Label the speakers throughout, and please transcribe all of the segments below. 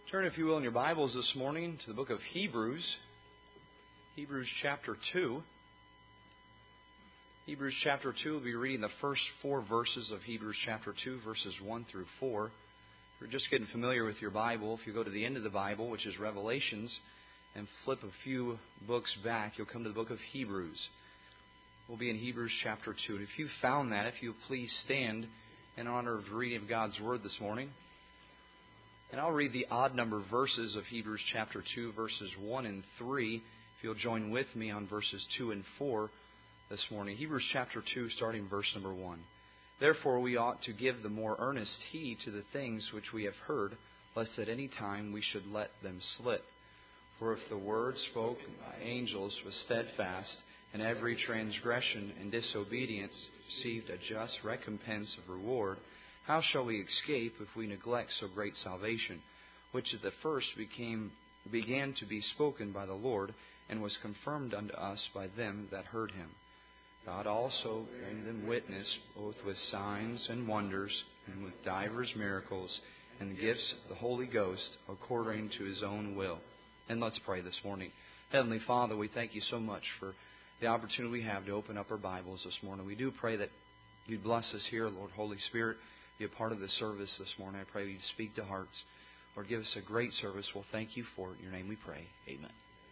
Speaker 1: Turn, if you will, in your Bibles this morning to the book of Hebrews. Hebrews chapter 2. Hebrews chapter 2, we'll be reading the first 4 verses of Hebrews chapter 2, verses 1 through 4. If you're just getting familiar with your Bible, if you go to the end of the Bible, which is Revelations, and flip a few books back, you'll come to the book of Hebrews. We'll be in Hebrews chapter 2. And if you've found that, if you'll please stand in honor of the reading of God's Word this morning. And I'll read the odd number verses of Hebrews chapter 2, verses 1 and 3, if you'll join with me on verses 2 and 4 this morning. Hebrews chapter 2, starting verse number 1. Therefore we ought to give the more earnest heed to the things which we have heard, lest at any time we should let them slip. For if the word spoken by angels was steadfast, and every transgression and disobedience received a just recompense of reward, how shall we escape if we neglect so great salvation, which at the first began to be spoken by the Lord, and was confirmed unto us by them that heard Him? God also bearing them witness, both with signs and wonders, and with divers miracles, and gifts of the Holy Ghost, according to His own will. And let's pray this morning. Heavenly Father, we thank You so much for the opportunity we have to open up our Bibles this morning. We do pray that You'd bless us here, Lord. Holy Spirit, be a part of the service this morning. I pray You'd speak to hearts. Lord, give us a great service. We'll thank You for it. In Your name we pray. Amen.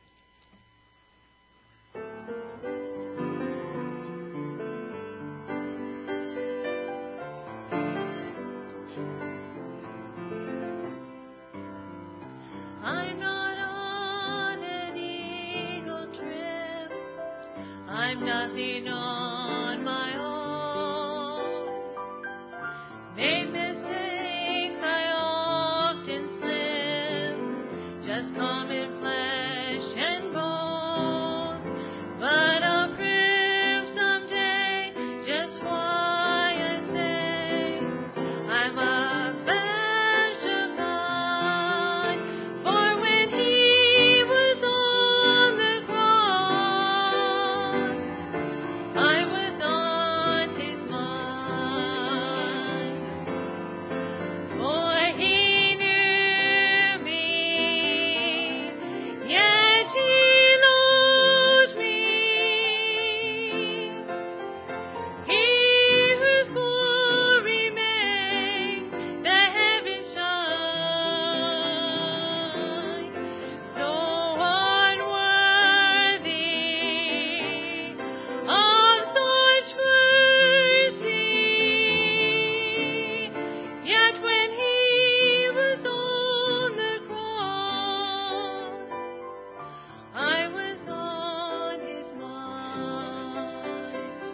Speaker 2: I'm not on an eagle trip. I'm nothing on my own. Made mistakes, I often slip. Just common flesh and bone. But I'll prove someday just why I say I'm a flesh of God. For when He was on the cross, I was on His mind. For He knew me, yet He loves me. He whose glory makes the heavens shine, so unworthy of such mercy. Yet when He was on the cross, I was on His mind.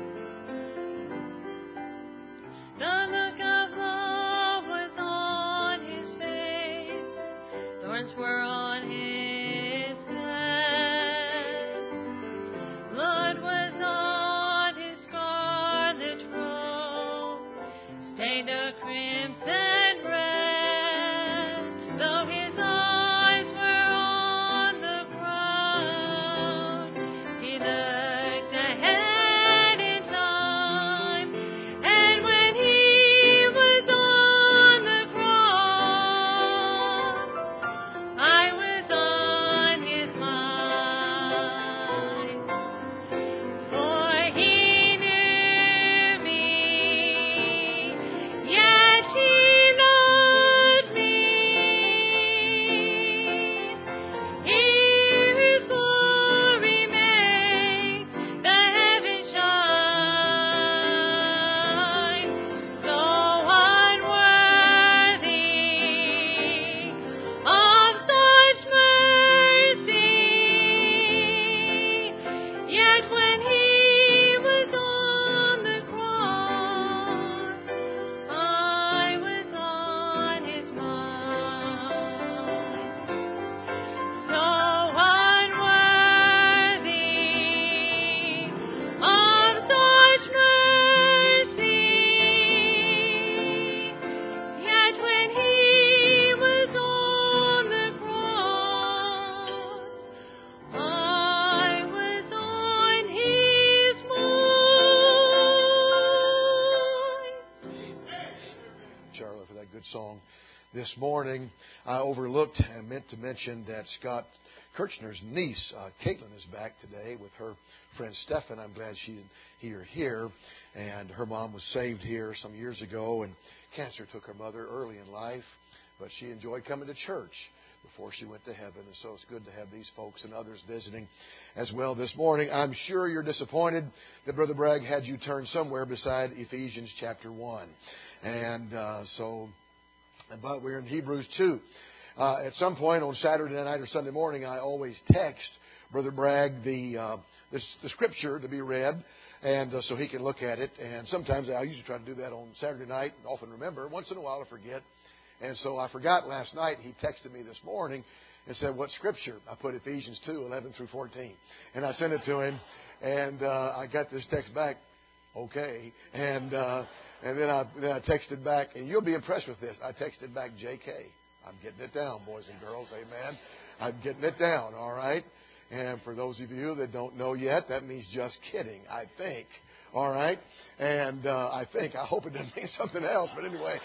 Speaker 2: The look of love was on His face, thorns were on His head, blood was on His scarlet robe, stained a crimson red. Though His eyes were on the ground, He looked ahead in time. And when He was on the cross, I was on His mind. For He knew me, yet He
Speaker 3: Charlotte, for that good song this morning. I overlooked and meant to mention that Scott Kirchner's niece, Caitlin, is back today with her friend Stephan. I'm glad she's here. And her mom was saved here some years ago, and cancer took her mother early in life. But she enjoyed coming to church before she went to heaven. And so it's good to have these folks and others visiting as well this morning. I'm sure you're disappointed that Brother Bragg had you turn somewhere beside Ephesians chapter 1. But we're in Hebrews 2. At some point on Saturday night or Sunday morning, I always text Brother Bragg the scripture to be read, and so he can look at it. And sometimes I usually try to do that on Saturday night, and often remember. Once in a while I forget. And so I forgot last night. He texted me this morning and said, "What scripture?" I put Ephesians 2:11 through 14. And I sent it to him, and I got this text back, okay. And then I texted back, and you'll be impressed with this. I texted back, JK. I'm getting it down, boys and girls. Amen. I'm getting it down, all right? And for those of you that don't know yet, that means just kidding, I think. All right? And I hope it doesn't mean something else. But anyway,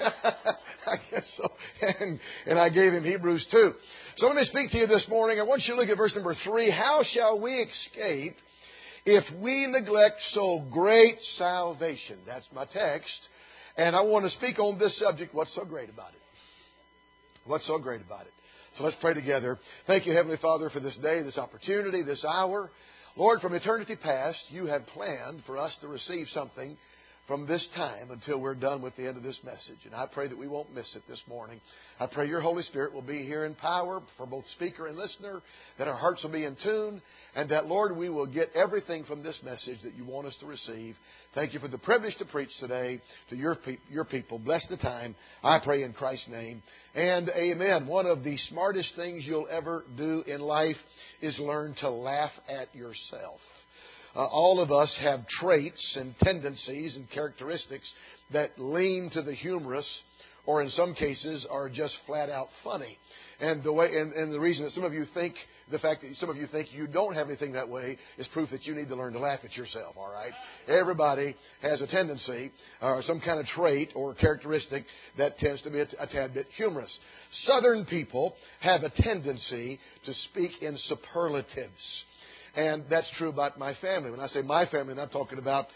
Speaker 3: I guess so. And I gave him Hebrews 2. So let me speak to you this morning. I want you to look at verse number 3. How shall we escape if we neglect so great salvation? That's my text. And I want to speak on this subject. What's so great about it? What's so great about it? So let's pray together. Thank you, Heavenly Father, for this day, this opportunity, this hour. Lord, from eternity past, you have planned for us to receive something from this time until we're done with the end of this message. And I pray that we won't miss it this morning. I pray your Holy Spirit will be here in power for both speaker and listener, that our hearts will be in tune, and that, Lord, we will get everything from this message that you want us to receive. Thank you for the privilege to preach today to your people. Bless the time, I pray in Christ's name. And amen. One of the smartest things you'll ever do in life is learn to laugh at yourself. All of us have traits and tendencies and characteristics that lean to the humorous, or in some cases are just flat out funny. And the reason that some of you think, the fact that some of you think you don't have anything that way is proof that you need to learn to laugh at yourself, all right? Everybody has a tendency or some kind of trait or characteristic that tends to be a tad bit humorous. Southern people have a tendency to speak in superlatives. And that's true about my family. When I say my family, I'm talking about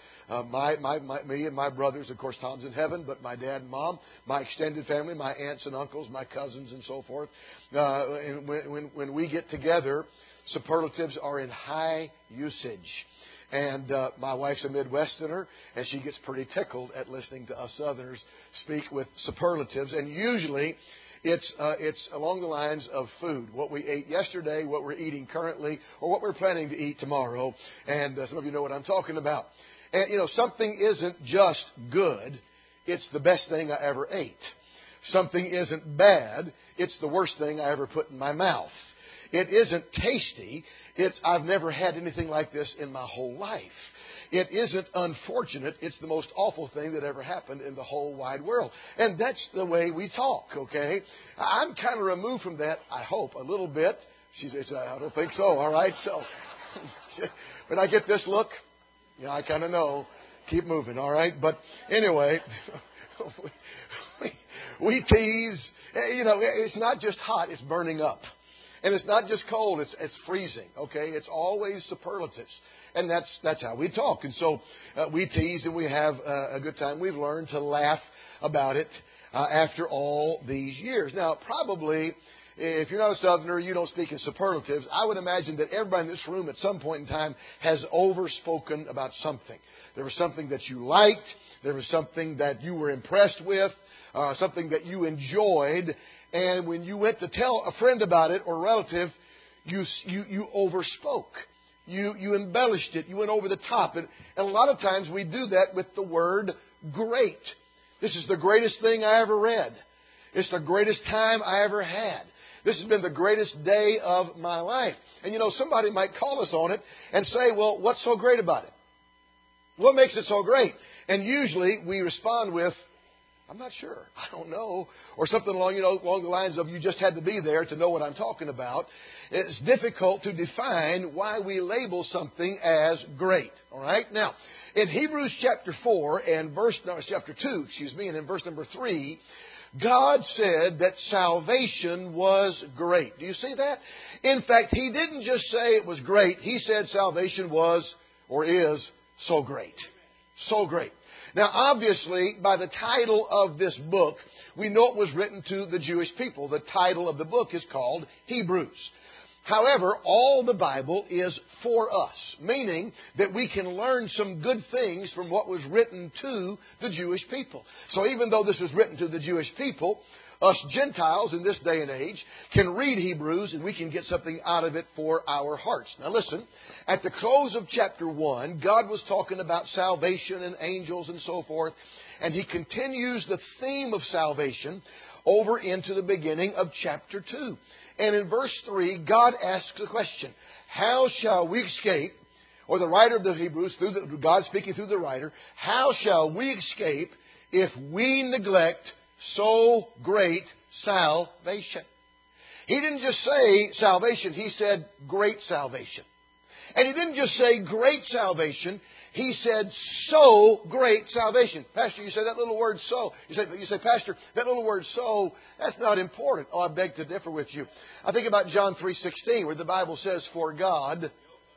Speaker 3: me and my brothers. Of course, Tom's in heaven, but my dad and mom, my extended family, my aunts and uncles, my cousins and so forth. And when we get together, superlatives are in high usage. And my wife's a Midwesterner, and she gets pretty tickled at listening to us Southerners speak with superlatives. And usually it's along the lines of food. What we ate yesterday, what we're eating currently, or what we're planning to eat tomorrow. And some of you know what I'm talking about. And, something isn't just good. It's the best thing I ever ate. Something isn't bad. It's the worst thing I ever put in my mouth. It isn't tasty. It's I've never had anything like this in my whole life. It isn't unfortunate. It's the most awful thing that ever happened in the whole wide world. And that's the way we talk, okay? I'm kind of removed from that, I hope, a little bit. She says, I don't think so, all right? So, when I get this look, I kind of know. Keep moving, all right? But anyway, we tease. It's not just hot, it's burning up. And it's not just cold, it's freezing, okay? It's always superlatives. And that's how we talk. And so we tease and we have a good time. We've learned to laugh about it after all these years. Now, probably, if you're not a Southerner, you don't speak in superlatives, I would imagine that everybody in this room at some point in time has overspoken about something. There was something that you liked. There was something that you were impressed with, something that you enjoyed. And when you went to tell a friend about it or a relative, you overspoke. You embellished it. You went over the top. And a lot of times we do that with the word great. This is the greatest thing I ever read. It's the greatest time I ever had. This has been the greatest day of my life. And somebody might call us on it and say, well, what's so great about it? What makes it so great? And usually we respond with, I'm not sure. I don't know. Or something along the lines of, you just had to be there to know what I'm talking about. It's difficult to define why we label something as great. All right? Now, in Hebrews chapter 4 and chapter 2, and in verse number 3, God said that salvation was great. Do you see that? In fact, He didn't just say it was great. He said salvation was or is so great. So great. Now, obviously, by the title of this book, we know it was written to the Jewish people. The title of the book is called Hebrews. However, all the Bible is for us, meaning that we can learn some good things from what was written to the Jewish people. So even though this was written to the Jewish people, us Gentiles in this day and age can read Hebrews and we can get something out of it for our hearts. Now listen, at the close of chapter 1, God was talking about salvation and angels and so forth, and He continues the theme of salvation over into the beginning of chapter 2. And in verse 3, God asks the question, how shall we escape, or the writer of the Hebrews, God speaking through the writer, how shall we escape if we neglect so great salvation? He didn't just say salvation, He said great salvation. And He didn't just say great salvation, He said so great salvation. Pastor, you say that little word so. You say, Pastor, that little word so, that's not important. Oh, I beg to differ with you. I think about John 3:16, where the Bible says, for God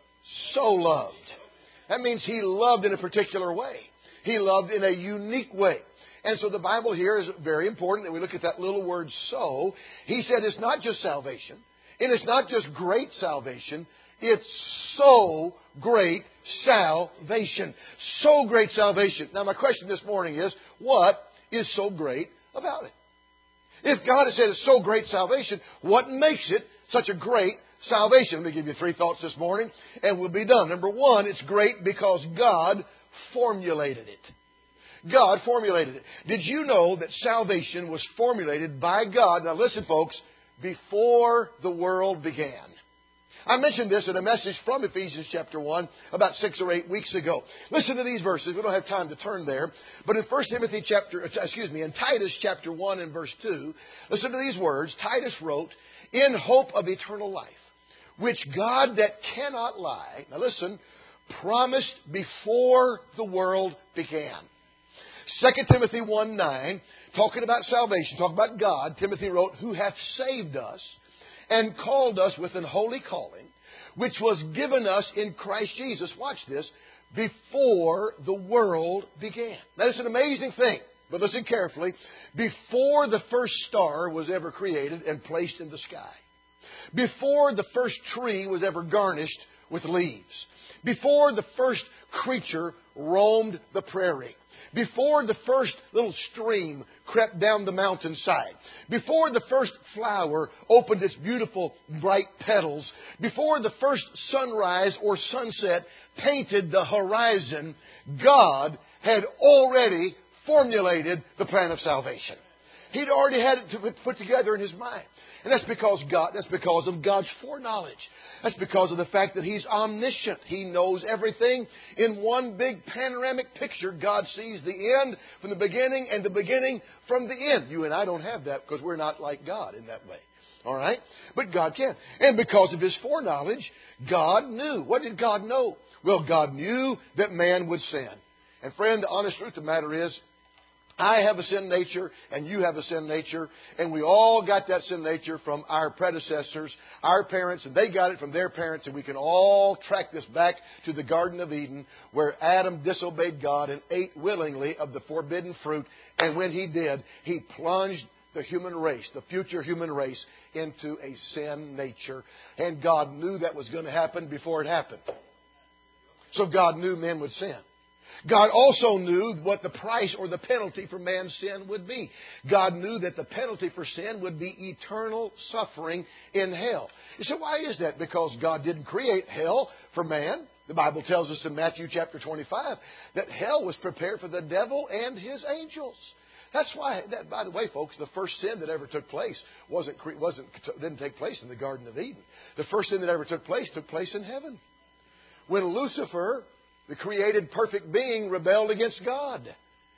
Speaker 3: so loved. That means He loved in a particular way. He loved in a unique way. And so the Bible here is very important that we look at that little word so. He said it's not just salvation, and it's not just great salvation, it's so great salvation. So great salvation. Now my question this morning is, what is so great about it? If God has said it's so great salvation, what makes it such a great salvation? Let me give you 3 thoughts this morning, and we'll be done. Number 1, it's great because God formulated it. God formulated it. Did you know that salvation was formulated by God? Now listen, folks, before the world began. I mentioned this in a message from Ephesians chapter 1 about 6 or 8 weeks ago. Listen to these verses. We don't have time to turn there. But in in Titus chapter 1 and verse 2, listen to these words. Titus wrote, in hope of eternal life, which God that cannot lie, now listen, promised before the world began. 2 Timothy 1:9, talking about salvation, talking about God, Timothy wrote, who hath saved us and called us with an holy calling, which was given us in Christ Jesus, watch this, before the world began. That is an amazing thing, but listen carefully. Before the first star was ever created and placed in the sky, before the first tree was ever garnished with leaves, before the first creature roamed the prairie, before the first little stream crept down the mountainside, before the first flower opened its beautiful bright petals, before the first sunrise or sunset painted the horizon, God had already formulated the plan of salvation. He'd already had it put together in His mind. And that's because of God's foreknowledge. That's because of the fact that He's omniscient. He knows everything. In one big panoramic picture, God sees the end from the beginning and the beginning from the end. You and I don't have that because we're not like God in that way. All right? But God can. And because of His foreknowledge, God knew. What did God know? Well, God knew that man would sin. And friend, the honest truth of the matter is, I have a sin nature and you have a sin nature, and we all got that sin nature from our predecessors, our parents, and they got it from their parents, and we can all track this back to the Garden of Eden where Adam disobeyed God and ate willingly of the forbidden fruit, and when he did, he plunged the human race, the future human race, into a sin nature, and God knew that was going to happen before it happened. So God knew men would sin. God also knew what the price or the penalty for man's sin would be. God knew that the penalty for sin would be eternal suffering in hell. You say, why is that? Because God didn't create hell for man. The Bible tells us in Matthew chapter 25 that hell was prepared for the devil and his angels. That's why, by the way, folks, the first sin that ever took place didn't take place in the Garden of Eden. The first sin that ever took place in heaven. When Lucifer, the created perfect being, rebelled against God.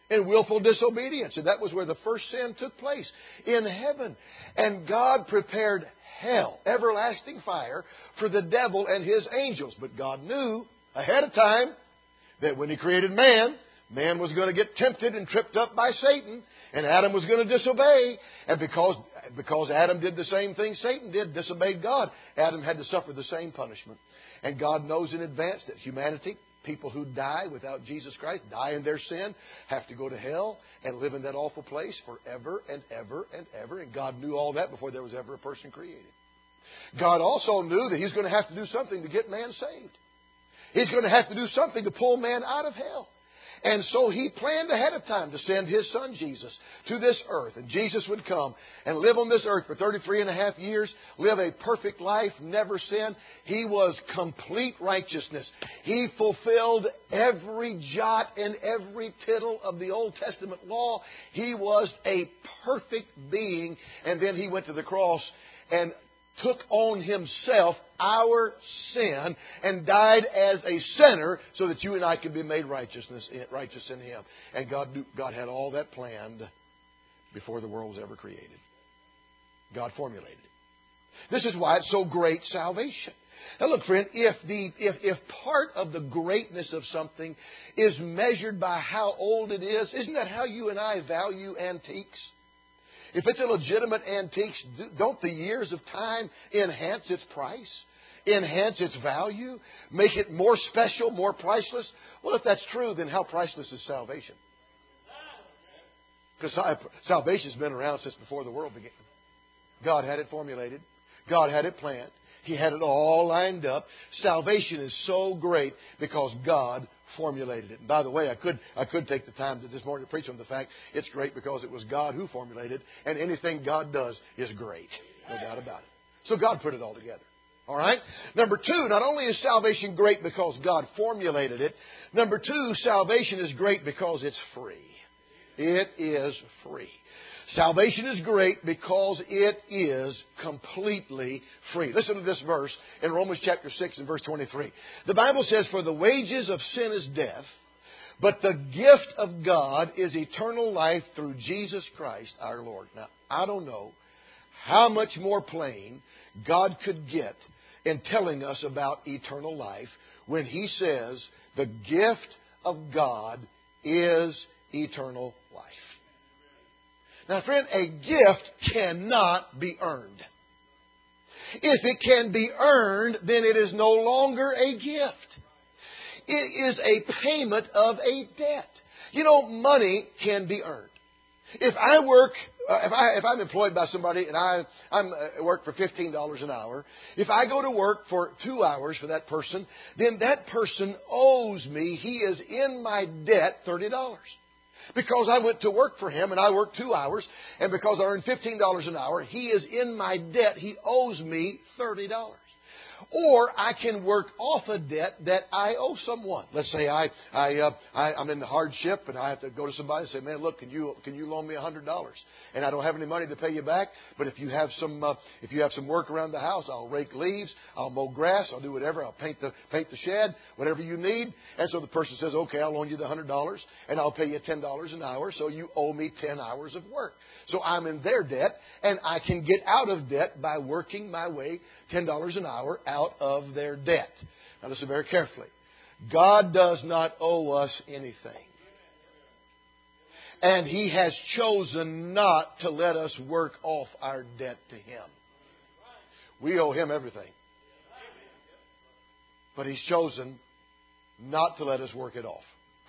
Speaker 3: in willful disobedience. And that was where the first sin took place, in heaven. And God prepared hell, everlasting fire, for the devil and his angels. But God knew ahead of time that when He created man, man was going to get tempted and tripped up by Satan, and Adam was going to disobey. And because Adam did the same thing Satan did, disobeyed God, Adam had to suffer the same punishment. And God knows in advance that humanity, people who die without Jesus Christ, die in their sin, have to go to hell and live in that awful place forever and ever and ever. And God knew all that before there was ever a person created. God also knew that He's going to have to do something to get man saved. He's going to have to do something to pull man out of hell. And so He planned ahead of time to send His Son Jesus to this earth. And Jesus would come and live on this earth for 33 and a half years, live a perfect life, never sin. He was complete righteousness. He fulfilled every jot and every tittle of the Old Testament law. He was a perfect being. And then He went to the cross and took on Himself our sin and died as a sinner so that you and I could be made righteous in Him. And God had all that planned before the world was ever created. God formulated it. This is why it's so great, salvation. Now look, friend, if part of the greatness of something is measured by how old it is, isn't that how you and I value antiques? If it's a legitimate antique, don't the years of time enhance its price, enhance its value, make it more special, more priceless? Well, if that's true, then how priceless is salvation? Because salvation's been around since before the world began. God had it formulated. God had it planned. He had it all lined up. Salvation is so great because God formulated it. And by the way, I could take the time this morning to preach on the fact it's great because it was God who formulated it, and anything God does is great. No doubt about it. So God put it all together. All right? Number two, not only is salvation great because God formulated it, number two, salvation is great because it's free. It is free. Salvation is great because it is completely free. Listen to this verse in Romans chapter 6 and verse 23. The Bible says, "For the wages of sin is death, but the gift of God is eternal life through Jesus Christ our Lord." Now, I don't know how much more plain God could get in telling us about eternal life when He says the gift of God is eternal life. Now, friend, a gift cannot be earned. If it can be earned, then it is no longer a gift. It is a payment of a debt. You know, money can be earned. If I work, if I'm employed by somebody and I work for $15 an hour, if I go to work for 2 hours for that person, then that person owes me. He is in my debt $30. Because I went to work for him and I worked 2 hours, and because I earned $15 an hour, he is in my debt. He owes me $30. Or I can work off a debt that I owe someone. Let's say I'm in the hardship and I have to go to somebody and say, "Man, look, can you loan me $100? And I don't have any money to pay you back, but if you have some work around the house, I'll rake leaves, I'll mow grass, I'll do whatever, I'll paint the shed, whatever you need." And so the person says, "Okay, I'll loan you the $100 and I'll pay you $10 an hour, so you owe me 10 hours of work." So I'm in their debt, and I can get out of debt by working my way $10 an hour out of their debt. Now listen very carefully. God does not owe us anything. And He has chosen not to let us work off our debt to Him. We owe Him everything. But He's chosen not to let us work it off.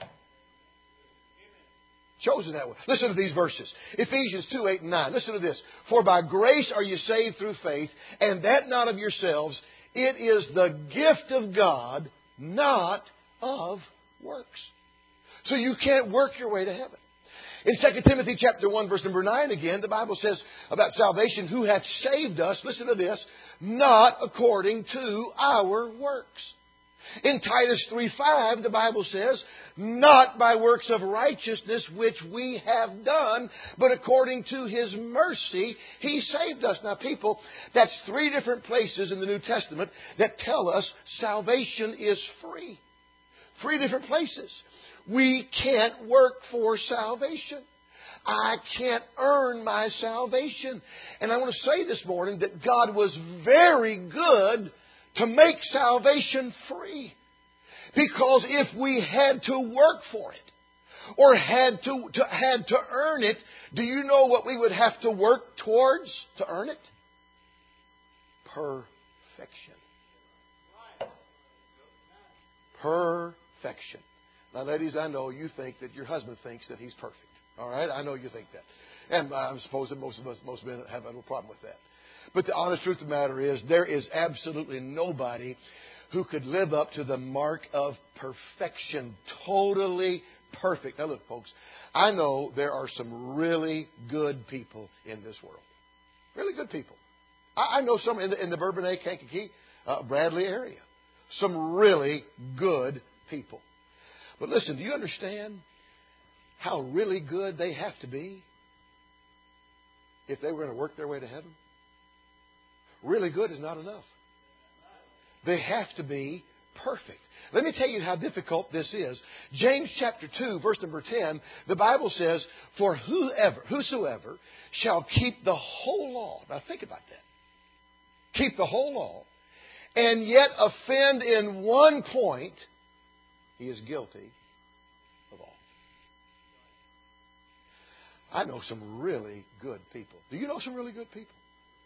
Speaker 3: Chosen that way. Listen to these verses. Ephesians 2, 8 and 9. Listen to this. "For by grace are you saved through faith, and that not of yourselves. It is the gift of God, not of works." So you can't work your way to heaven. In 2 Timothy chapter 1, verse number 9 again, the Bible says about salvation, "Who hath saved us," listen to this, "not according to our works." In Titus 3:5, the Bible says, "Not by works of righteousness which we have done, but according to His mercy He saved us." Now, people, that's 3 different places in the New Testament that tell us salvation is free. Three different places. We can't work for salvation. I can't earn my salvation. And I want to say this morning that God was very good to make salvation free. Because if we had to work for it, or had to earn it, do you know what we would have to work towards to earn it? Perfection. Perfection. Now, ladies, I know you think that your husband thinks that he's perfect. All right? I know you think that. And I suppose that most men have a little problem with that. But the honest truth of the matter is, there is absolutely nobody who could live up to the mark of perfection. Totally perfect. Now, look, folks, I know there are some really good people in this world. Really good people. I know some in the Bourbonnais, Kankakee, Bradley area. Some really good people. But listen, do you understand how really good they have to be if they were going to work their way to heaven? Really good is not enough. They have to be perfect. Let me tell you how difficult this is. James chapter 2, verse number 10, the Bible says, "For whosoever shall keep the whole law." Now think about that. Keep the whole law, and yet offend in one point, he is guilty of all. I know some really good people. Do you know some really good people?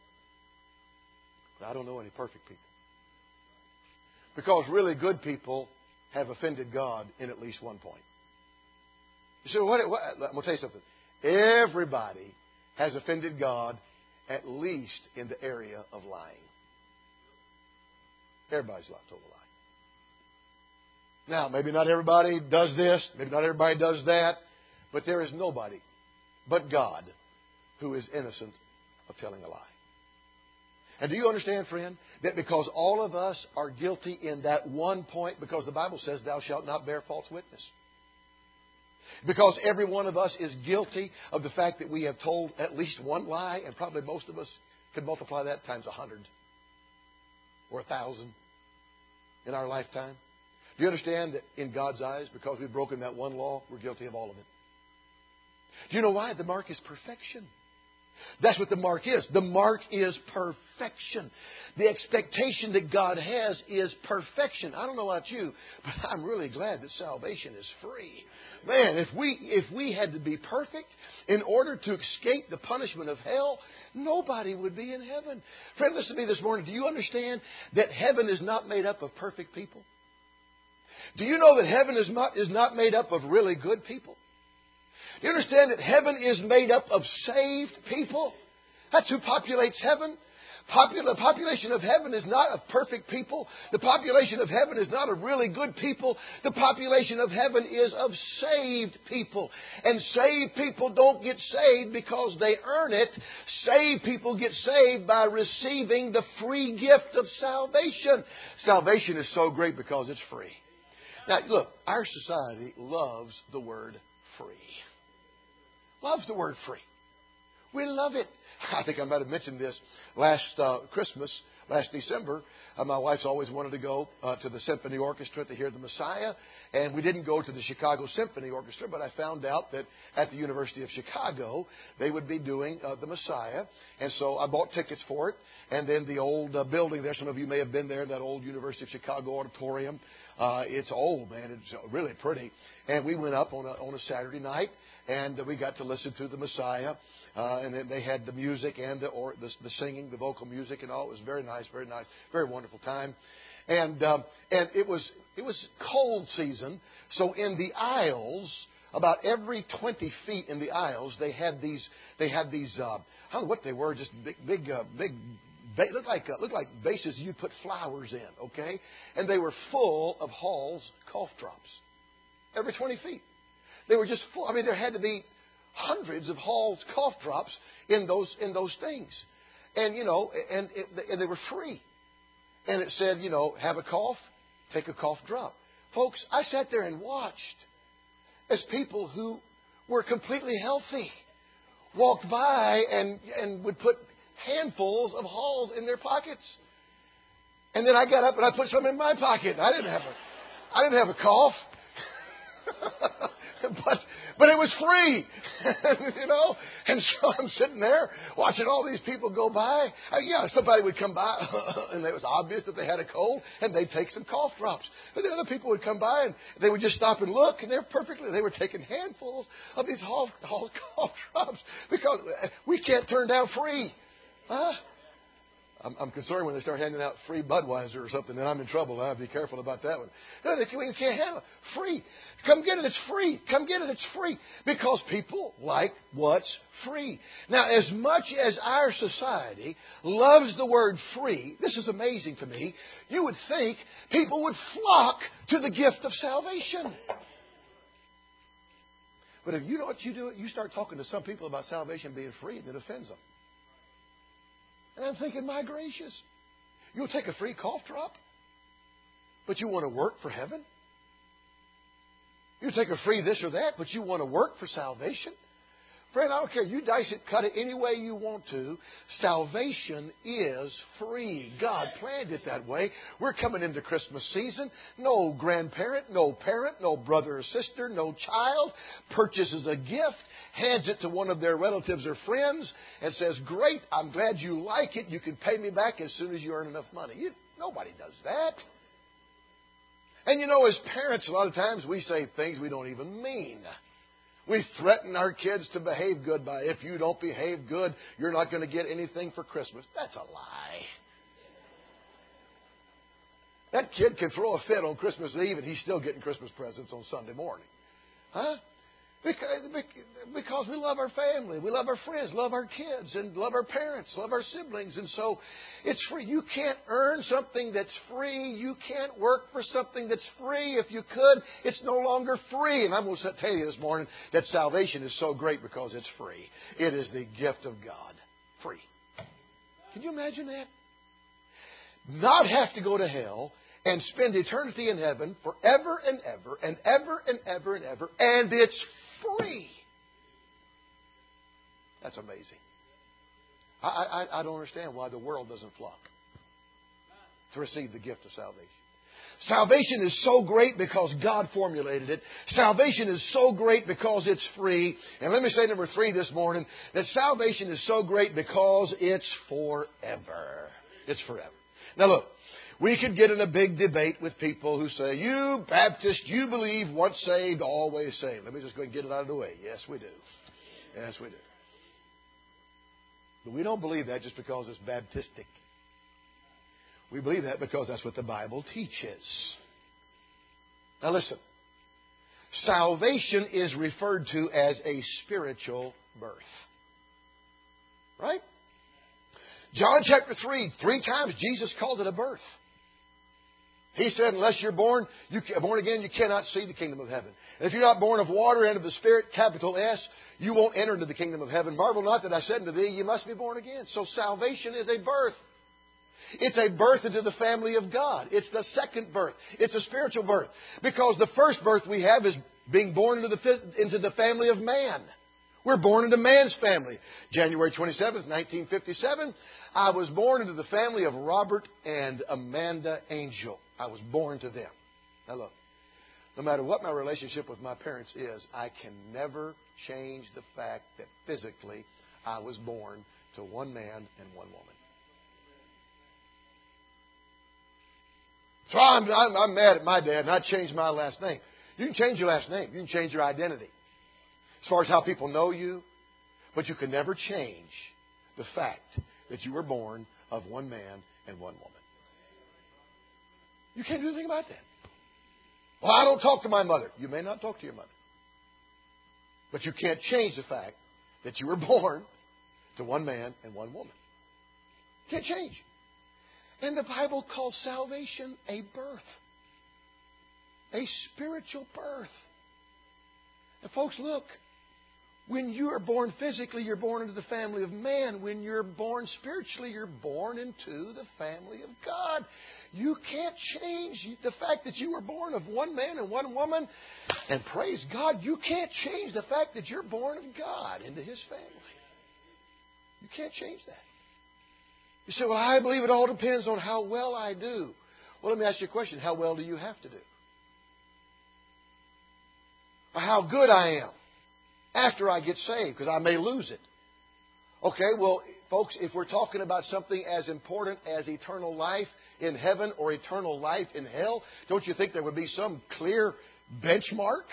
Speaker 3: But I don't know any perfect people. Because really good people have offended God in at least one point. You say, I'm going to tell you something. Everybody has offended God at least in the area of lying. Everybody's told a lie. Now, maybe not everybody does this, maybe not everybody does that, but there is nobody but God who is innocent of telling a lie. And do you understand, friend, that because all of us are guilty in that one point, because the Bible says, "Thou shalt not bear false witness." Because every one of us is guilty of the fact that we have told at least one lie, and probably most of us could multiply that times 100 or 1,000 in our lifetime. Do you understand that in God's eyes, because we've broken that one law, we're guilty of all of it? Do you know why? The mark is perfection. That's what the mark is. The mark is perfection. The expectation that God has is perfection. I don't know about you, but I'm really glad that salvation is free. Man, if we had to be perfect in order to escape the punishment of hell, nobody would be in heaven. Friend, listen to me this morning. Do you understand that heaven is not made up of perfect people? Do you know that heaven is not made up of really good people? Do you understand that heaven is made up of saved people? That's who populates heaven. The population of heaven is not of perfect people. The population of heaven is not of really good people. The population of heaven is of saved people. And saved people don't get saved because they earn it. Saved people get saved by receiving the free gift of salvation. Salvation is so great because it's free. Now, look, our society loves the word free. Loves the word free. We love it. I think I might have mentioned this last Christmas, last December. My wife's always wanted to go to the Symphony Orchestra to hear the Messiah. And we didn't go to the Chicago Symphony Orchestra, but I found out that at the University of Chicago, they would be doing the Messiah. And so I bought tickets for it. And then the old building there, some of you may have been there, that old University of Chicago auditorium. It's old, man. It's really pretty. And we went up on a Saturday night. And we got to listen to the Messiah. And then they had the music and the singing, the vocal music and all. It was very nice, very wonderful time. And it was cold season. So in the aisles, about every 20 feet in the aisles, they had these I don't know what they were, just big looked like vases you'd put flowers in, okay? And they were full of Hall's cough drops. Every 20 feet. They were just full. I mean, there had to be hundreds of Hall's cough drops in those things. And, and they were free. And it said, have a cough, take a cough drop. Folks, I sat there and watched as people who were completely healthy walked by and would put handfuls of Halls in their pockets. And then I got up and I put some in my pocket. I didn't have I didn't have a cough. But it was free, you know. And so I'm sitting there watching all these people go by. Somebody would come by, and it was obvious that they had a cold, and they'd take some cough drops. But then other people would come by, and they would just stop and look, and they were taking handfuls of these cough drops because we can't turn down free. Huh? I'm concerned when they start handing out free Budweiser or something, then I'm in trouble. I'll be careful about that one. No, you can't handle it. Free. Come get it. It's free. Come get it. It's free. Because people like what's free. Now, as much as our society loves the word free, this is amazing to me, you would think people would flock to the gift of salvation. But if you know what you do, you start talking to some people about salvation being free, and it offends them. And I'm thinking, my gracious, you'll take a free cough drop, but you want to work for heaven? You take a free this or that, but you want to work for salvation? Friend, I don't care. You dice it, cut it any way you want to. Salvation is free. God planned it that way. We're coming into Christmas season. No grandparent, no parent, no brother or sister, no child purchases a gift, hands it to one of their relatives or friends, and says, great, I'm glad you like it. You can pay me back as soon as you earn enough money. Nobody does that. And you know, as parents, a lot of times we say things we don't even mean. We threaten our kids to behave good by, if you don't behave good, you're not going to get anything for Christmas. That's a lie. That kid can throw a fit on Christmas Eve and he's still getting Christmas presents on Sunday morning. Huh? Because we love our family, we love our friends, love our kids, and love our parents, love our siblings. And so it's free. You can't earn something that's free. You can't work for something that's free. If you could, it's no longer free. And I'm going to tell you this morning that salvation is so great because it's free. It is the gift of God. Free. Can you imagine that? Not have to go to hell and spend eternity in heaven forever and ever and ever and ever and ever. And it's free. That's amazing. I don't understand why the world doesn't flock to receive the gift of salvation. Salvation is so great because God formulated it. Salvation is so great because it's free. And let me say number 3 this morning, that salvation is so great because it's forever. It's forever. Now look, we could get in a big debate with people who say, you Baptists, you believe once saved, always saved. Let me just go and get it out of the way. Yes, we do. Yes, we do. But we don't believe that just because it's Baptistic. We believe that because that's what the Bible teaches. Now listen. Salvation is referred to as a spiritual birth. Right? John chapter 3 times Jesus called it a birth. He said, unless you're born again, you cannot see the kingdom of heaven. And if you're not born of water and of the Spirit, capital S, you won't enter into the kingdom of heaven. Marvel not that I said unto thee, you must be born again. So salvation is a birth. It's a birth into the family of God. It's the second birth. It's a spiritual birth. Because the first birth we have is being born into the family of man. We're born into man's family. January 27th, 1957, I was born into the family of Robert and Amanda Angel. I was born to them. Now look, no matter what my relationship with my parents is, I can never change the fact that physically I was born to one man and one woman. So I'm mad at my dad, and I changed my last name. You can change your last name. You can change your identity as far as how people know you, but you can never change the fact that you were born of one man and one woman. You can't do anything about that. Well, I don't talk to my mother. You may not talk to your mother. But you can't change the fact that you were born to one man and one woman. Can't change. And the Bible calls salvation a birth. A spiritual birth. And folks, look. When you are born physically, you're born into the family of man. When you're born spiritually, you're born into the family of God. You can't change the fact that you were born of one man and one woman. And praise God, you can't change the fact that you're born of God into His family. You can't change that. You say, well, I believe it all depends on how well I do. Well, let me ask you a question. How well do you have to do? how good I am after I get saved, because I may lose it. Okay, well, folks, if we're talking about something as important as eternal life in heaven or eternal life in hell, don't you think there would be some clear benchmark?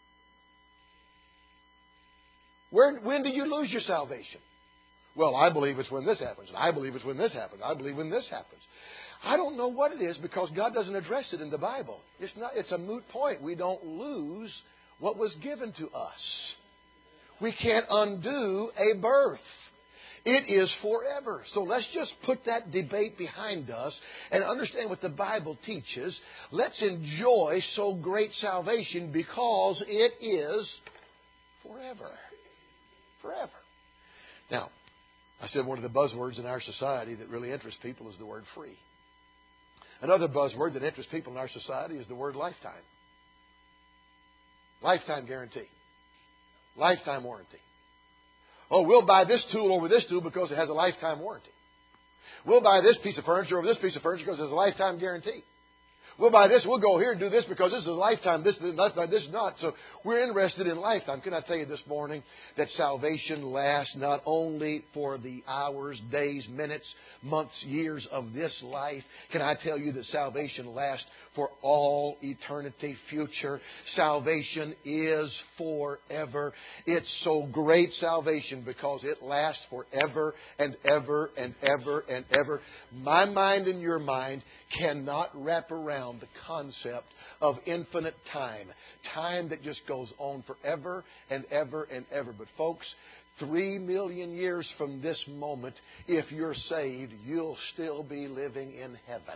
Speaker 3: When do you lose your salvation? Well, I believe it's when this happens. And I believe it's when this happens. I believe when this happens. I don't know what it is because God doesn't address it in the Bible. It's a moot point. We don't lose what was given to us. We can't undo a birth. It is forever. So let's just put that debate behind us and understand what the Bible teaches. Let's enjoy so great salvation because it is forever. Forever. Now, I said one of the buzzwords in our society that really interests people is the word free. Another buzzword that interests people in our society is the word lifetime. Lifetime guarantee. Lifetime warranty. Oh, we'll buy this tool over this tool because it has a lifetime warranty. We'll buy this piece of furniture over this piece of furniture because it has a lifetime guarantee. We'll buy this, we'll go here and do this because this is a lifetime, this is not. So we're interested in lifetime. Can I tell you this morning that salvation lasts not only for the hours, days, minutes, months, years of this life. Can I tell you that salvation lasts for all eternity future? Salvation is forever. It's so great salvation because it lasts forever and ever and ever and ever. My mind and your mind cannot wrap around the concept of infinite time. Time that just goes on forever and ever and ever. But folks, 3 million years from this moment, if you're saved, you'll still be living in heaven.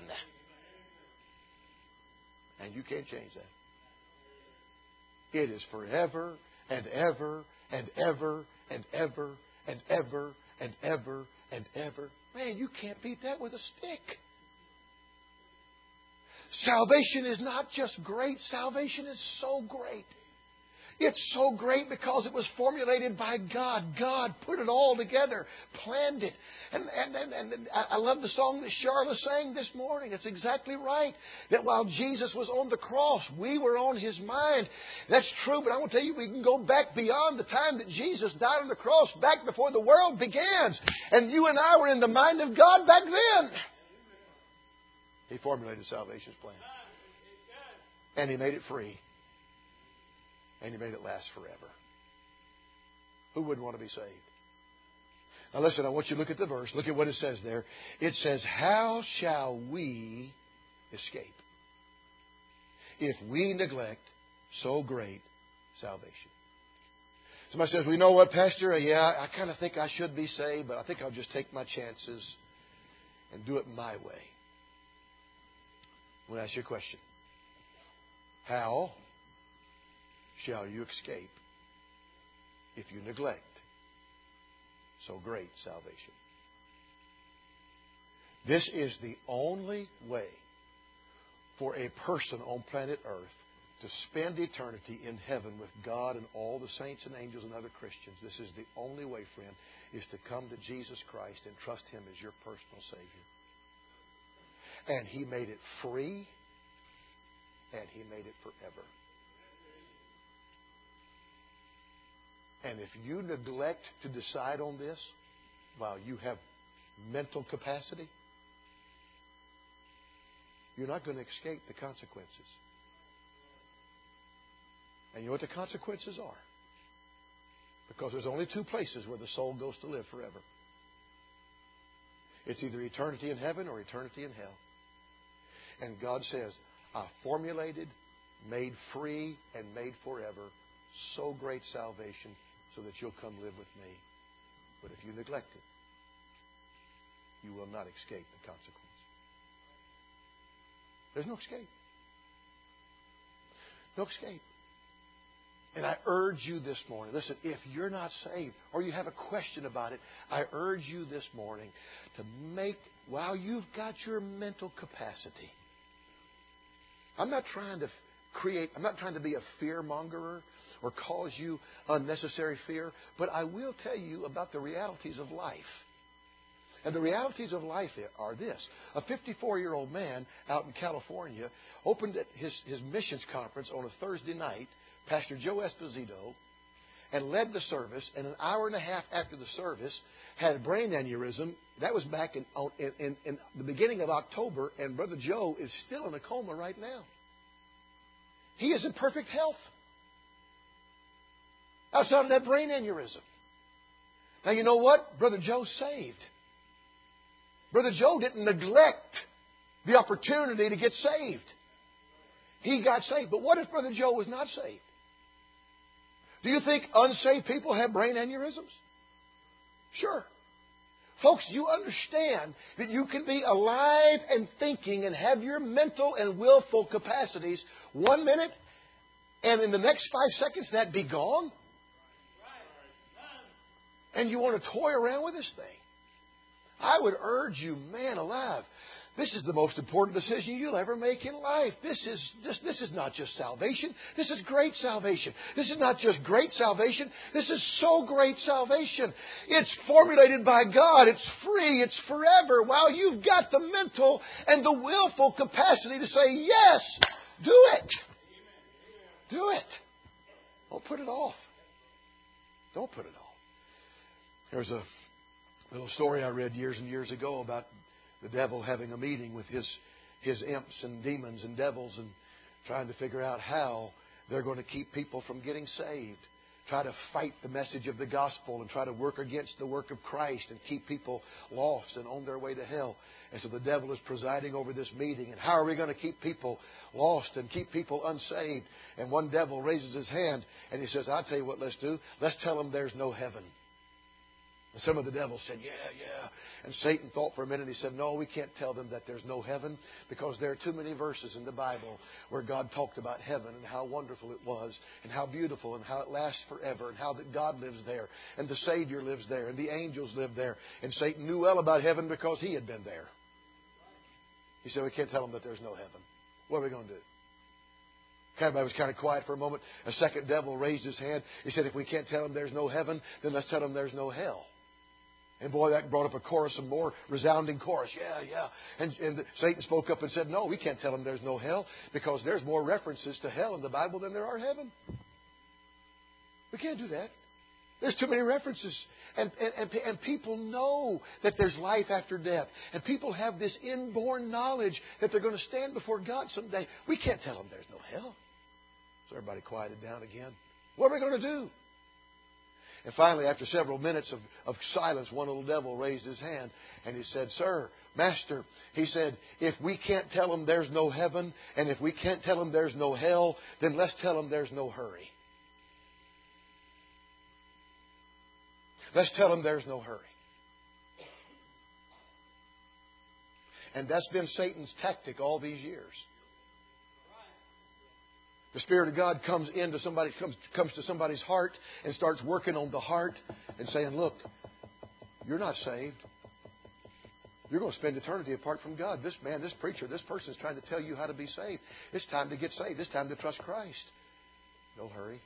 Speaker 3: And you can't change that. It is forever and ever and ever and ever and ever and ever and ever. Man, you can't beat that with a stick. Salvation is not just great. Salvation is so great. It's so great because it was formulated by God. God put it all together, planned it. And I love the song that Charlotte sang this morning. It's exactly right. That while Jesus was on the cross, we were on His mind. That's true, but I want to tell you, we can go back beyond the time that Jesus died on the cross, back before the world began. And you and I were in the mind of God back then. He formulated salvation's plan. And He made it free. And He made it last forever. Who wouldn't want to be saved? Now listen, I want you to look at the verse. Look at what it says there. It says, how shall we escape if we neglect so great salvation? Somebody says, well, you know what, Pastor? Yeah, I kind of think I should be saved, but I think I'll just take my chances and do it my way. I want to ask you a question. How shall you escape if you neglect so great salvation? This is the only way for a person on planet Earth to spend eternity in heaven with God and all the saints and angels and other Christians. This is the only way, friend, is to come to Jesus Christ and trust Him as your personal Savior. And He made it free, and He made it forever. And if you neglect to decide on this while you have mental capacity, you're not going to escape the consequences. And you know what the consequences are? Because there's only two places where the soul goes to live forever. It's either eternity in heaven or eternity in hell. And God says, I formulated, made free, and made forever so great salvation so that you'll come live with me. But if you neglect it, you will not escape the consequence. There's no escape. No escape. And I urge you this morning, listen, if you're not saved or you have a question about it, I urge you this morning to make, while you've got your mental capacity, I'm not trying to be a fear-mongerer or cause you unnecessary fear, but I will tell you about the realities of life. And the realities of life are this. A 54-year-old man out in California opened his missions conference on a Thursday night Pastor Joe Esposito, and led the service, and an hour and a half after the service had a brain aneurysm. That was back in the beginning of October, and Brother Joe is still in a coma right now. He is in perfect health outside of that brain aneurysm. Now, you know what? Brother Joe's saved. Brother Joe didn't neglect the opportunity to get saved. He got saved. But what if Brother Joe was not saved? Do you think unsaved people have brain aneurysms? Sure. Folks, you understand that you can be alive and thinking and have your mental and willful capacities 1 minute, and in the next 5 seconds that be gone? And you want to toy around with this thing? I would urge you, man alive, this is the most important decision you'll ever make in life. This is not just salvation. This is great salvation. This is not just great salvation. This is so great salvation. It's formulated by God. It's free. It's forever. While you've got the mental and the willful capacity to say, yes, do it. Do it. Don't put it off. Don't put it off. There's a little story I read years and years ago about the devil having a meeting with his imps and demons and devils and trying to figure out how they're going to keep people from getting saved. Try to fight the message of the gospel and try to work against the work of Christ and keep people lost and on their way to hell. And so the devil is presiding over this meeting. And how are we going to keep people lost and keep people unsaved? And one devil raises his hand and he says, I'll tell you what let's do. Let's tell them there's no heaven. And some of the devils said, yeah. And Satan thought for a minute. He said, no, we can't tell them that there's no heaven because there are too many verses in the Bible where God talked about heaven and how wonderful it was and how beautiful and how it lasts forever and how that God lives there and the Savior lives there and the angels live there. And Satan knew well about heaven because he had been there. He said, we can't tell them that there's no heaven. What are we going to do? Everybody was kind of quiet for a moment. A second devil raised his hand. He said, if we can't tell them there's no heaven, then let's tell them there's no hell. And boy, that brought up a chorus, a more resounding chorus. Yeah. And Satan spoke up and said, no, we can't tell them there's no hell because there's more references to hell in the Bible than there are heaven. We can't do that. There's too many references. And people know that there's life after death. And people have this inborn knowledge that they're going to stand before God someday. We can't tell them there's no hell. So everybody quieted down again. What are we going to do? And finally, after several minutes of silence, one little devil raised his hand and he said, Sir, Master, he said, if we can't tell them there's no heaven and if we can't tell them there's no hell, then let's tell them there's no hurry. Let's tell them there's no hurry. And that's been Satan's tactic all these years. The Spirit of God comes to somebody's heart and starts working on the heart and saying, look, you're not saved. You're going to spend eternity apart from God. This preacher, this person is trying to tell you how to be saved. It's time to get saved. It's time to trust Christ. No hurry.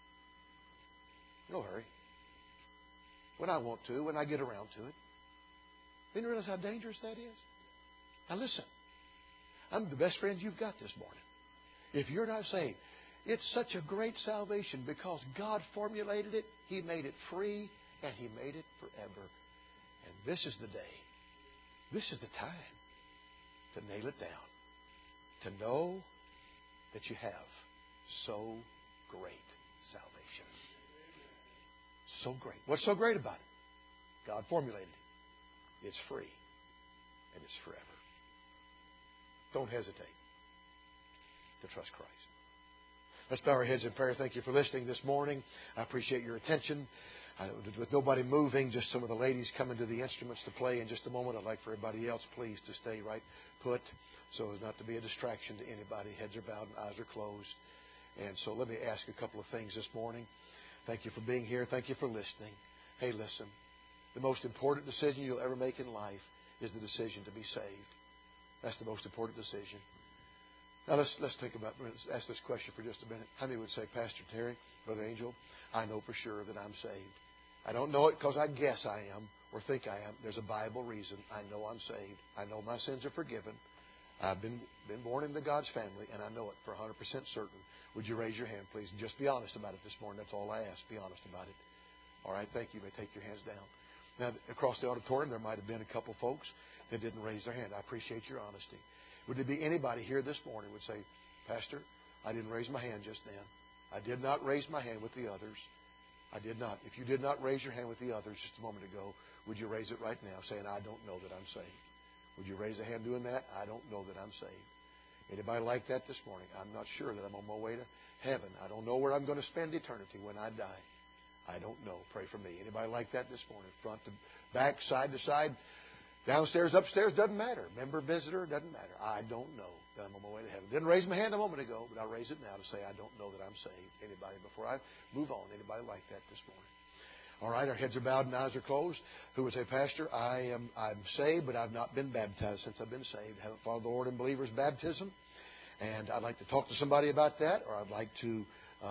Speaker 3: No hurry. When I want to, when I get around to it. Didn't you realize how dangerous that is? Now listen, I'm the best friend you've got this morning. If you're not saved, it's such a great salvation because God formulated it, He made it free, and He made it forever. And this is the day, this is the time to nail it down, to know that you have so great salvation. So great. What's so great about it? God formulated it. It's free, and it's forever. Don't hesitate to trust Christ. Let's bow our heads in prayer. Thank you for listening this morning. I appreciate your attention. With nobody moving, just some of the ladies coming to the instruments to play in just a moment. I'd like for everybody else, please, to stay right put so as not to be a distraction to anybody. Heads are bowed and eyes are closed. And so let me ask a couple of things this morning. Thank you for being here. Thank you for listening. Hey, listen. The most important decision you'll ever make in life is the decision to be saved. That's the most important decision. Now, let's ask this question for just a minute. How many would say, Pastor Terry, Brother Angel, I know for sure that I'm saved. I don't know it because I guess I am or think I am. There's a Bible reason. I know I'm saved. I know my sins are forgiven. I've been born into God's family, and I know it for 100% certain. Would you raise your hand, please, and just be honest about it this morning? That's all I ask. Be honest about it. All right, thank you. You may take your hands down. Now, across the auditorium, there might have been a couple folks that didn't raise their hand. I appreciate your honesty. Would there be anybody here this morning who would say, Pastor, I didn't raise my hand just then. I did not raise my hand with the others. I did not. If you did not raise your hand with the others just a moment ago, would you raise it right now, saying, I don't know that I'm saved? Would you raise a hand doing that? I don't know that I'm saved. Anybody like that this morning? I'm not sure that I'm on my way to heaven. I don't know where I'm going to spend eternity when I die. I don't know. Pray for me. Anybody like that this morning? Front to back, side to side, downstairs, upstairs, doesn't matter. Member, visitor, doesn't matter. I don't know that I'm on my way to heaven. Didn't raise my hand a moment ago, but I'll raise it now to say I don't know that I'm saved. Anybody, before I move on, anybody like that this morning? All right, our heads are bowed and eyes are closed. Who would say, Pastor, I'm saved, but I've not been baptized since I've been saved. Haven't followed the Lord in believer's baptism. And I'd like to talk to somebody about that, or I'd like to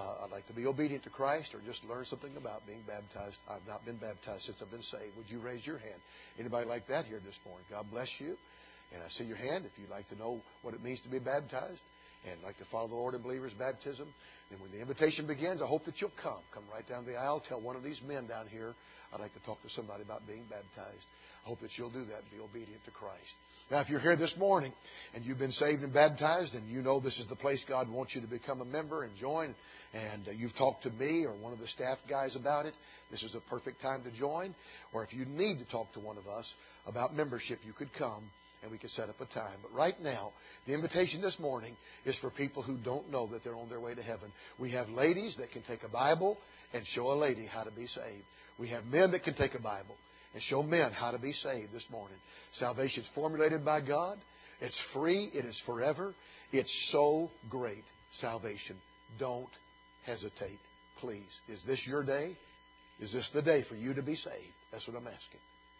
Speaker 3: be obedient to Christ, or just learn something about being baptized. I've not been baptized since I've been saved. Would you raise your hand? Anybody like that here this morning? God bless you. And I see your hand. If you'd like to know what it means to be baptized and like to follow the Lord in believer's baptism, then when the invitation begins, I hope that you'll come. Come right down the aisle. Tell one of these men down here, I'd like to talk to somebody about being baptized. I hope that you'll do that and be obedient to Christ. Now, if you're here this morning and you've been saved and baptized and you know this is the place God wants you to become a member and join, and you've talked to me or one of the staff guys about it, this is a perfect time to join. Or if you need to talk to one of us about membership, you could come and we could set up a time. But right now, the invitation this morning is for people who don't know that they're on their way to heaven. We have ladies that can take a Bible and show a lady how to be saved. We have men that can take a Bible and show men how to be saved this morning. Salvation is formulated by God. It's free. It is forever. It's so great. Salvation. Don't hesitate, please. Is this your day? Is this the day for you to be saved? That's what I'm asking.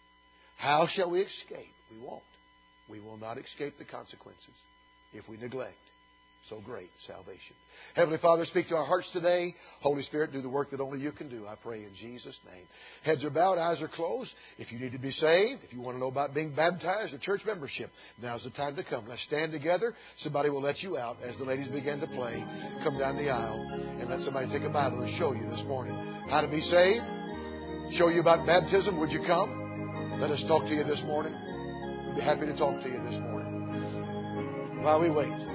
Speaker 3: How shall we escape? We won't. We will not escape the consequences if we neglect so great salvation. Heavenly Father, speak to our hearts today. Holy Spirit, do the work that only you can do. I pray in Jesus' name. Heads are bowed, eyes are closed. If you need to be saved, if you want to know about being baptized or church membership, now's the time to come. Let's stand together. Somebody will let you out as the ladies begin to play. Come down the aisle and let somebody take a Bible and show you this morning how to be saved. Show you about baptism. Would you come? Let us talk to you this morning. We'd be happy to talk to you this morning. While we wait.